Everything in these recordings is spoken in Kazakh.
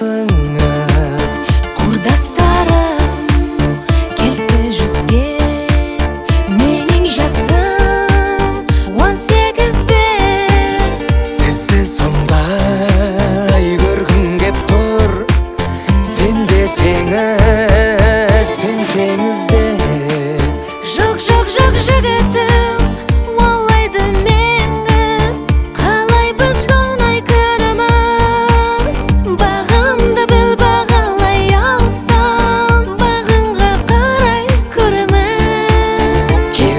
сырласыңыз. Курдастарым келсе жүзге, менің жасым 18-де. Сізді сондай көргім кеп тұр, сен десеңіз, сенсеңіз де. Жоқ жігітім, олай демеңіз, қалайбыз оңай күніміз. Бағымды біл, бағалай алсам, бағыңа қарай көріміз. Кел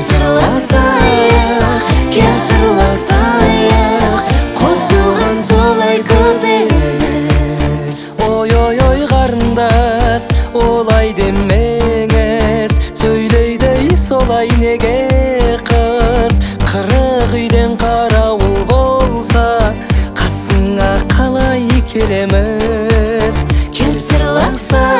сырласайық, қосылған солай көбеміз. Ой қарындас, олай демеңіз, сөйлейді солай неге қыз. Қырық үйден қарауыл болса, қасыңа қалай келеміз. Кел сырласайық.